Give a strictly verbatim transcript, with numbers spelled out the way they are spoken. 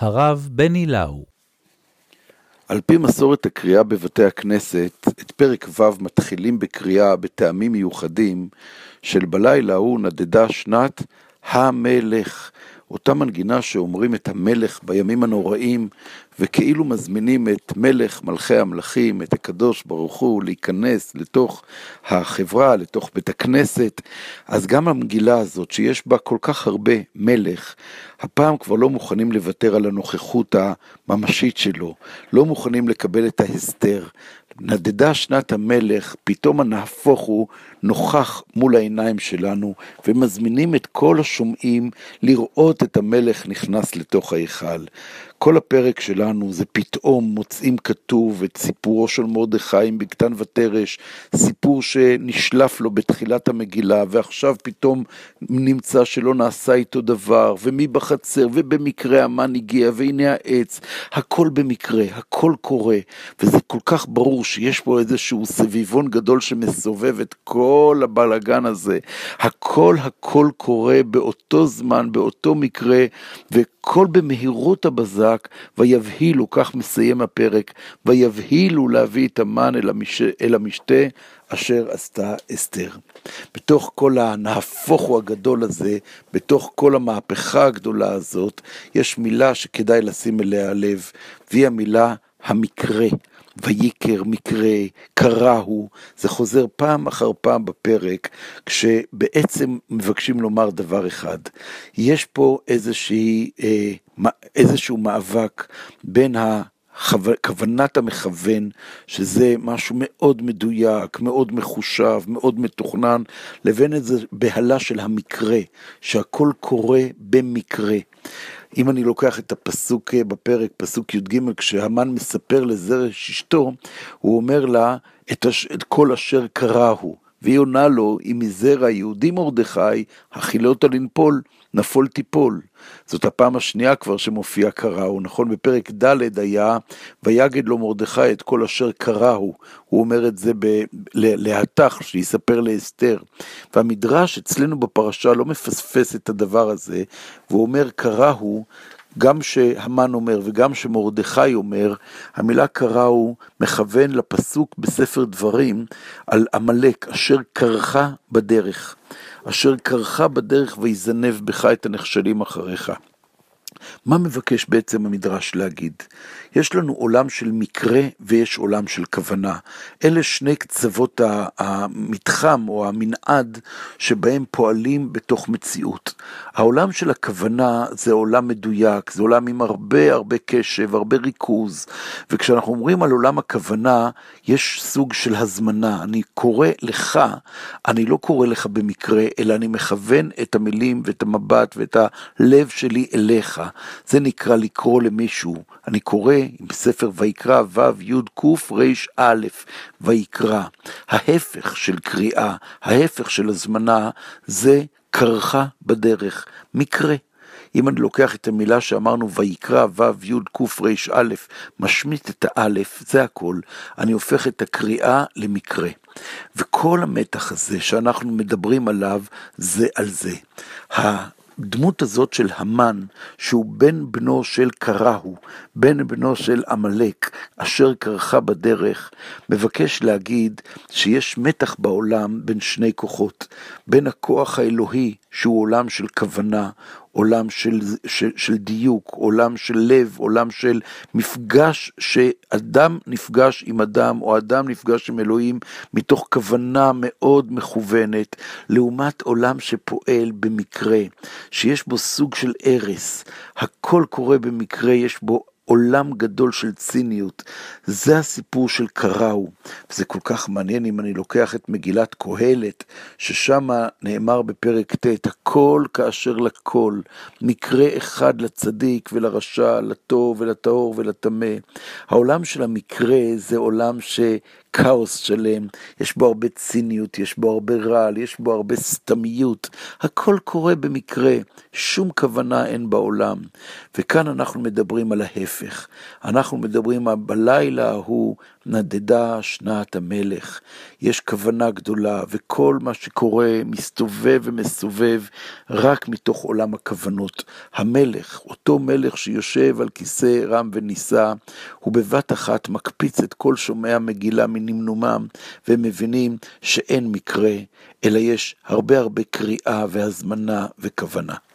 הרב בני לאו. על פי מסורת הקריאה בבתי הכנסת, את פרק ו' מתחילים בקריאה בטעמים מיוחדים של בלילה הוא נדדה שנת המלך, אותה מנגינה שאומרים את המלך בימים הנוראים, וכאילו מזמינים את מלך מלכי המלכים, את הקדוש ברוך הוא, להיכנס לתוך החברה, לתוך בית הכנסת. אז גם המגילה הזאת, שיש בה כל כך הרבה מלך, הפעם כבר לא מוכנים לוותר על הנוכחות הממשית שלו, לא מוכנים לקבל את ההסתר. נדדה שנת המלך, פתאום הנהפוך הוא נוכח מול העיניים שלנו, ומזמינים את כל השומעים לראות את המלך נכנס לתוך ההיכל. כל הפרק שלנו זה פתאום מוצאים כתוב את סיפורו של מרדכי בגתן ותרש, סיפור שנשלף לו בתחילת המגילה, ועכשיו פתאום נמצא שלא נעשה איתו דבר, ומי בחצר, ובמקרה המן הגיע, והנה העץ, הכל במקרה, הכל קורה, וזה כל כך ברור שיש פה איזשהו סביבון גדול שמסובב את כל הבלגן הזה, הכל הכל קורה באותו זמן, באותו מקרה, וכל במהירות הבזק, ויבהילו, כך מסיים הפרק, ויבהילו להביא את המן אל, המש... אל המשתה אשר עשתה אסתר. בתוך כל הנהפוכו הגדול הזה, בתוך כל המהפכה הגדולה הזאת, יש מילה שכדאי לשים אליה לב, והיא המילה המקרה. ויקר, מקרה, קראו, זה חוזר פעם אחר פעם בפרק, כשבעצם מבקשים לומר דבר אחד. יש פה איזושהי, אה, איזשהו מאבק בין הכוונת המכוון, שזה משהו מאוד מדויק, מאוד מחושב, מאוד מתוכנן, לבין איזו בהלה של המקרה, שהכל קורה במקרה. אם אני לוקח את הפסוק בפרק, פסוק י"ג, כשהמן מספר לזרש אשתו, הוא אומר לה את, הש... את כל אשר קראו, והיא עונה לו, אם מזרע יהודי מרדכי, החילות לנפול, נפול תיפול. זאת הפעם השנייה כבר שמופיע קראו, נכון? בפרק ד' היה, ויגד לו מרדכי את כל אשר קראו, הוא אומר את זה ב... להתך, שיספר לאסתר. והמדרש אצלנו בפרשה לא מפספס את הדבר הזה, והוא אומר קראו, גם שהמן אומר וגם שמרדכי אומר, המילה קראו מכוון לפסוק בספר דברים על עמלק, אשר קרחה בדרך, אשר קרחה בדרך ויזנב בך את הנחשלים אחריך. מה מבקש בעצם המדרש להגיד? יש לנו עולם של מקרה ויש עולם של כוונה. אלה שני קצוות המתחם או המנעד שבהם פועלים בתוך מציאות. העולם של הכוונה זה עולם מדויק, זה עולם עם הרבה הרבה קשב, הרבה ריכוז, וכשאנחנו אומרים על עולם הכוונה, יש סוג של הזמנה. אני קורא לך, אני לא קורא לך במקרה, אלא אני מכוון את המילים ואת המבט ואת הלב שלי אליך. זה נקרא לקרוא למישהו. אני קורא בספר ויקרא ו' י' ק' ר' א', ויקרא. ההפך של קריאה, ההפך של הזמנה, זה קרחה בדרך, מקרה. אם אני לוקח את המילה שאמרנו ויקרא ו' י' ק' ר' א', משמיט את האלף, זה הכל, אני הופך את הקריאה למקרה. וכל המתח הזה שאנחנו מדברים עליו, זה על זה. הדמות הזאת של המן, שהוא בן בנו של קראו, בן בנו של עמלק, אשר קרחה בדרך, מבקש להגיד שיש מתח בעולם בין שני כוחות, בין הכוח האלוהי, שהוא עולם של כוונה, עולם של, של, של דיוק, עולם של לב, עולם של מפגש, שאדם נפגש עם אדם, או אדם נפגש עם אלוהים, מתוך כוונה מאוד מכוונת, לעומת עולם שפועל במקרה, שיש בו סוג של ערס, הכל קורה במקרה, יש בו עולם גדול של ציניות. זה הסיפור של קראו, וזה כל כך מעניין אם אני לוקח את מגילת קהלת, ששם נאמר בפרק ט', הכל כאשר לכל, מקרה אחד לצדיק ולרשע, לטוב ולטהור ולטמא. העולם של המקרה זה עולם ש... כאוס שלם, יש בו הרבה ציניות, יש בו הרבה רעל, יש בו הרבה סתמיות, הכל קורה במקרה, שום כוונה אין בעולם. וכאן אנחנו מדברים על ההפך, אנחנו מדברים על בלילה ההוא נדדה שנת המלך. יש כוונה גדולה, וכל מה שקורה מסתובב ומסובב רק מתוך עולם הכוונות. המלך, אותו מלך שיושב על כיסא רם ונישא, הוא בבת אחת מקפיץ את כל שומעי המגילה מנמנומם, והם מבינים שאין מקרה, אלא יש הרבה הרבה קריאה והזמנה וכוונה.